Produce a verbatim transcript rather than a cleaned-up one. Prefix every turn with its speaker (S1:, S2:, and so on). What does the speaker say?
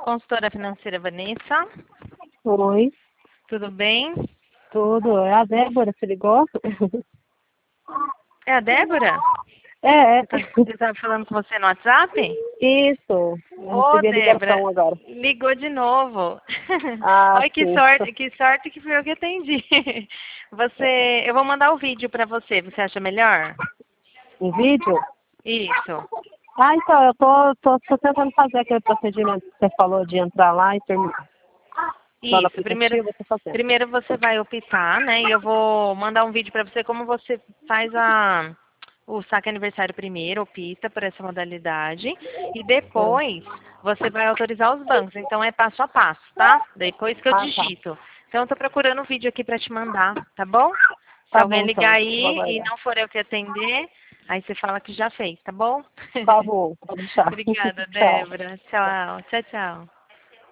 S1: consultora financeira Vanessa.
S2: Oi,
S1: Tudo bem?
S2: tudo. É a Débora, você ligou?
S1: É a Débora?
S2: É, é.
S1: Eu estava falando com você no WhatsApp?
S2: Isso. Eu
S1: Ô,
S2: recebi a
S1: Débora,
S2: ligação agora.
S1: ligou de novo.
S2: Ah,
S1: Olha que
S2: sim.
S1: sorte, que sorte que fui eu que atendi. Você, eu vou mandar o vídeo para você. Você acha melhor?
S2: Um vídeo?
S1: Isso.
S2: Ah, então, eu tô, tô, tô tentando fazer aquele procedimento que você falou de entrar lá e terminar. Lá no
S1: Isso. Primeiro,
S2: aplicativo, eu tô fazendo.
S1: primeiro você vai optar, né? E eu vou mandar um vídeo para você como você faz a o saque aniversário primeiro, opta por essa modalidade, e depois você vai autorizar os bancos. Então é passo a passo, tá? Depois que eu
S2: Ah, tá.
S1: digito. Então eu tô procurando o vídeo aqui para te mandar, tá bom? Se
S2: Tá
S1: alguém
S2: bom,
S1: ligar
S2: então. Vou
S1: aí e
S2: aguardar.
S1: não for eu que atender, aí você fala que já fez, tá bom?
S2: Tá bom, pode deixar.
S1: Obrigada,
S2: Tchau.
S1: Débora. Tchau, tchau, tchau.